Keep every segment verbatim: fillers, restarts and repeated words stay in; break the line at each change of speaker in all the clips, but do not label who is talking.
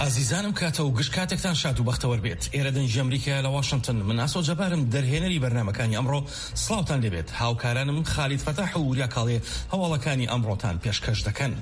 عزیزانم کاتە و گشت کاتێکتان شاد و بەختەوەر بێت. ئێرە دەنجی ئەمریکا لە واشنگتن، من ئاسۆ جەبارم دەرهێنەری بەرنامەکانی ئەمڕۆ. سڵاوتان لێبێت. هاوکارانم خالید فەتاح و وریا کاڵێ هەواڵەکانی ئەمڕۆتان پێشکەش دەکەن.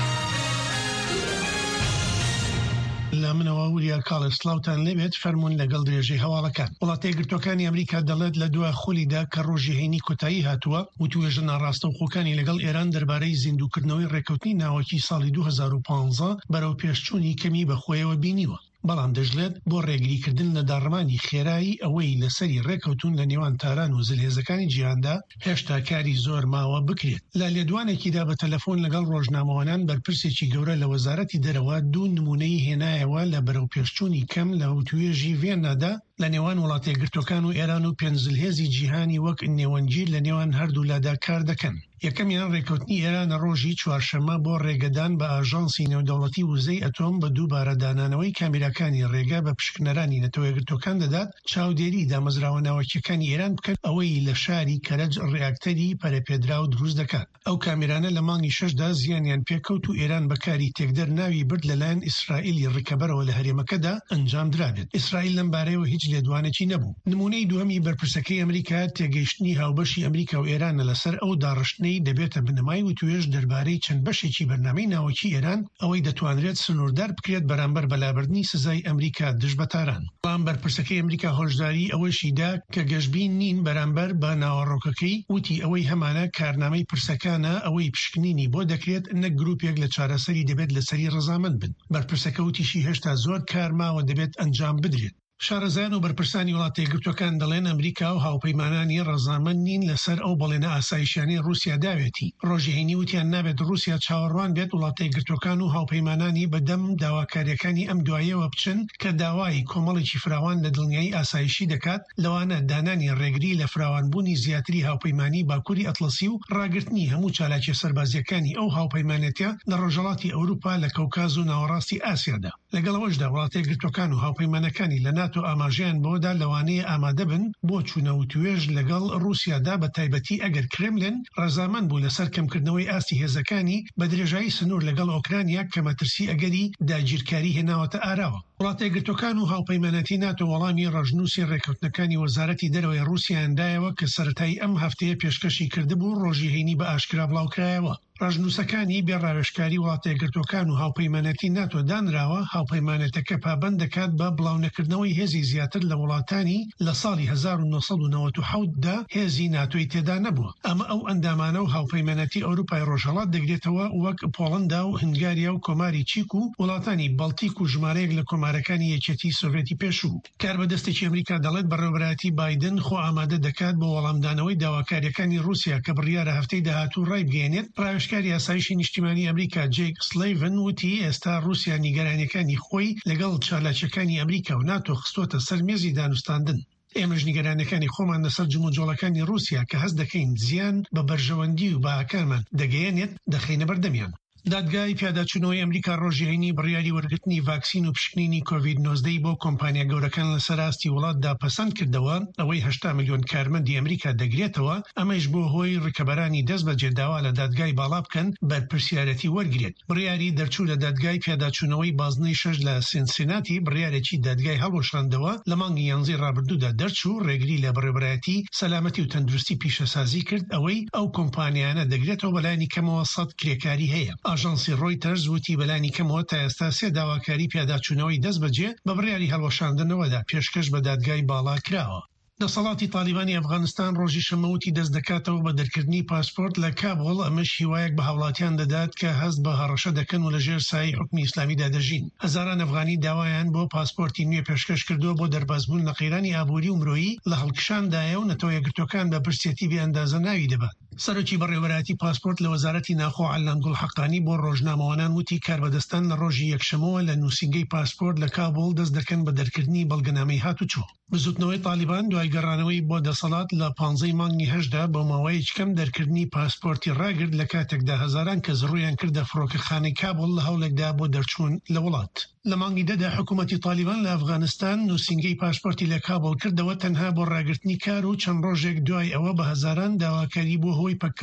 لا منەوە وریا کاڵێ سڵاوتان لێبێت. فەرمونون لەگەڵ درێژەی هەواڵەکان. وڵاتە یەکگرتووەکانی ئەمریکا دەڵێت لە دوای خۆلیدا کە ڕۆژی هەینی کۆتایی هاتووە و توێژە ناڕاستەوخۆکانی لەگەڵ ئێران دەربارەی زیندووکردنەوەی ڕێکەوتنی ناوەکی ساڵی دوو هەزار و پانزە بەرەو پێشچوونی کەمی بەخۆیەوە بینیوە. بەڵام دەژلێت بۆ ڕێگریکردن لە داڕمانی خێرایی ئەوەی لەسەری ڕێکەوتون لە نێوان تاران و زلهێزەکانی جیهاندا هێشتا کاری زۆر ماوە بکرێت. لە لێدوانێکیدا بە تەلەفۆن لەگەڵ ڕۆژنامەوانان بەرپرسێکی گەورە لە وەزارەتی دەرەوە دوو نمونەی هێنایەوە لە بەرەو پێشچوونی کەم لە توێژی ڤێنادا لە نێوان وڵاتە یەکگرتووەکان و ئێران و پێنج زلهێزی جیهانی وەک نێوەنگیر لە نێوان هەردوو لادا کار دەکەن. یەکەمیان ڕێکەوتنی ئێرانە ڕۆژی چوارشەممە بۆ ڕێگەدان بە ئاژانسی نێودەوڵەتی وزەی ئەتۆم بە دووبارە دانانەوەی کامێراکانی ڕێگە بە پشکنەرانی نەتەوە یەکگرتووەکان دەدات چاودێری دامەزراوە ناوەکیەکانی ئێران بکەن ئەوەی لە شاری کەرەج ڕێاکتەری پەرەپێدرا و دروست دەکات. ئەو کامێرانە لە مانگی شەشدا زیانیان پێکەوت و ئێران بەکاری تێکدەر ناوی برد لەلایەن ئیسرائیلی ڕکەبەرەوە لە هەرێمەکەدا ئەنجام درابێت. ئیسرائیل لەم بارەیەوە هیچ لێدوانێکی نەبوو. نمونەی دووەمی بەرپرسەکەی ئەمریکا تێگەیشتنی هاوبەشی ئەمریکا و ئێرانە لەسەر ئەو داڕشتنەی دەبێتە بنەمای و توێژ دەربارەی چەند بەشێکی بەرنامەی ناوەکی ئێران ئەوەی دەتوانرێت سنووردار بکرێت بەرامبەر بەلابردنی سزای ئەمریکا دژ بە تاران. بەڵام بەرپرسەکەی ئەمریکا هۆشداری ئەوەشیدا کە گەشتبین نین بەرامبەر بە ناوەڕۆکەکەی وتی ئەوەی هەمانە کارنامەی پرسەکانە ئەوەی پشکنینی بۆ دەکرێت نەک گروپێک لە چارەسەری دەبێت لەسەری ڕەزامەند بن. بەرپرسەکە وتیشی هێشتا زۆر کارماوە دەبێت ئەنجام بدرێت. شارەزایان و بەرپرسانی وڵاتە یەکگرتووەکان دەڵێن ئەمریکا و هاوپەیمانانی ڕەزامەند نین لەسەر ئەو بەڵێنە ئاسایشیانەی رووسیا داوێتی. ڕۆژی هەینی وتیان نابێت رووسیا چاوەڕوان بێت وڵاتە یەکگرتووەکان و هاوپەیمانانی بەدەم داواکاریەکانی ئەم دوایەوە بچن کە داوای کۆمەڵێکی فراوان لە دڵنیایی ئاسایشی دەکات لەوانە دانانی ڕێگری لە فراوانبوونی زیاتری هاوپەیمانی باکووری ئەتڵەسی و ڕاگررتنی هەموو چالاکی سەربازیەکانی ئەو هاوپەیمانەتە لە ڕۆژهەڵاتی ئەوروپا لە کەوکاز و ناوەڕاستی ئاسیادا. لەگەڵەوەشدا وڵاتە یەکگرتووەکان و هاوپەیمانەکانی لە ناتۆ ئاماژەیان بۆدا لەوانەیە ئامادە بن بۆ چوونە و توێژ لەگەڵ رووسیادا بە تایبەتی ئەگەر کرێملن ڕەزامەند بوو لەسەر کەمکردنەوەی ئاستی هێزەکانی بە درێژایی سنوور لەگەڵ ئۆکرانیا کە مەترسی ئەگەری داگیرکاری هێناوەتە ئاراوە. وڵاتە یەکگرتووەکان و هاوپەیمانەتی ناتۆ وەڵامی ڕەژنووسی ڕێکەوتنەکانی وەزارەتی دەرەوەی رووسیایاندایەوە کە سەرەتای ئەم هەفتەیە پێشکەشی کردبوو ڕۆژی هەینی بە ئاشکرا بڵاوکرایەوە. ڕژنووسەکانی بێڕاوێژکاری وڵاتە یەکگرتووەکان و هاوپەیمانەتی ناتۆ دانراوە هاوپەیمانەتەکە پابەند دەکات بە بڵاونەکردنەوەی هێزی زیاتر لە وڵاتانی لە ساڵی هەزار و نۆسەد و نەوەت و حەوت دا هێزی ناتۆی تێدا نەبووە. ئەمە ئەو ئەندامانە و هاوپەیمانەتی ئەوروپای ڕۆژهەڵات دەگرێتەوە وەک پۆڵەندا و هەنگاریا و کۆماری چیک و وڵاتانی بەڵتیک و ژمارەیەک لە کۆمارەکانی یەکێتی سۆڤێتی پێشوو. کاربەدەستێکی ئەمریکا دەڵێت بەڕێوەبەرایەتی بایدن خۆ ئامادە دەکات بۆ وەڵامدانەوەی داواکاریەکانی رووسیا کە بڕیارە هەفتەی داهاتوو ڕای بگەێنێت. ڕاوێژکاری ئاسایشی نیشتیمانی ئەمریکا جێک سلەیڤن وتی ئێستا رووسیا نیگەرانیەکانی خۆی لەگەڵ چالاکیەکانی ئەمریکا و ناتۆ خستووەتە سەر مێزی دانوستاندن. ئێمەش نیگەرانەکانی خۆمان لەسەر جموجۆڵەکانی رووسیا کە هەست دەکەین زیان بە بەرژەوەندی و باکارمان دەگەیەنێت دەخینە بەردەمیان. دادگای پیاداچوونەوەی ئەمریکا ڕۆژی هەینی بڕیاری وەرگرتنی ڤاکسین و پشکنینی کۆڤید نۆزدە بۆ کۆمپانیا گەورەکان لەسەر ئاستی وڵاتدا پەسەند کردەوە ئەوەی هەشتا ملیۆن کارمەندی ئەمریکا دەگرێتەوە. ئەمەش بۆ هۆی ڕکەبەرانی دەست بەجێ داوا لە دادگای باڵا بکەن بەرپرسیارەتی وەرگرێت. بڕیاری دەرچوو لە دادگای پیاداچوونەوەی بازنەی شەش لە سینسیناتی بڕیارێکی دادگای هەڵوەشاندەوە لە مانگی یانزەی ڕابردوودا دەرچوو ڕێگری لە بەڕێوەبەرایەتی سەلامەتی و تەندروستی پیشەسازی کرد ئەوەی ئەو کۆمپانیانە دەگرێتەوە بەلایانی کەمەوە سەد کرێکاری هەیە. ئاژانسی ڕۆیتەرز وتی بەلایانی کەمەوە تا ئێستا سێ داواکاری پیاداچوونەوەی دەست بەجێ بە بڕیاری هەڵوەشاندنەوەدا پێشکەش بە دادگای باڵا کراوە. دەسەڵاتی تالیبانی ئەفغانستان ڕۆژی شەمەوتی دەست دەکاتەوە بە دەرکردنی پاسپۆرت لە کابڵ. ئەمەش هیوایەک بە هاوڵاتیان دەدات کە هەست بە هەڕەشە دەکەن و لەژێر سایەی حکمی ئیسلامیدا دەژین. هەزاران ئەفغانی داوایان بۆ پاسپۆرتی نوێ پێشکەش کردووە بۆ دەربازبوون لە قەیرانی ئابووری و مرۆیی لە هەڵکشاندایە و نەتەوە یەکگرتووەکان بە پرسێتی بێ ئەندازە ناوی دەبات. سەرۆکی بەڕێوەبەراتی پاسپۆرت لە وەزارەتی ناخۆ عەلان گوڵ حەقانی بۆ ڕۆژنامەوانان وتی کاربەدەستان لە ڕۆژی یەکشەمەوە لە نووسینگەی پاسپۆرت لە کابڵ دەست دەکەن بە دەرکردنی بەڵگەنامەی هاتوچۆ. بزوتنەوەی تالیبان دوای گەڕانەوەی بۆ دەسەڵات لە پانزەی مانگی هەشدا بۆ ماوەیەک کەم دەرکردنی پاسپۆرتی ڕاگرت لە کاتێکدا هەزاران کەس ڕوویان کردە فڕۆکەخانەی کابڵ لە هەوڵێکدا بۆ دەرچوون لە وڵات. لە مانگی دەدا حکوومەتی تالیبان لە ئەفغانستان نووسینگەی پاسپۆرتی لە کابڵ کردەوە تەنها بۆ ڕاگرتنی کار و چەند ڕۆژێک دوای ئەوە بە هەزاران داواکاری بۆ هۆی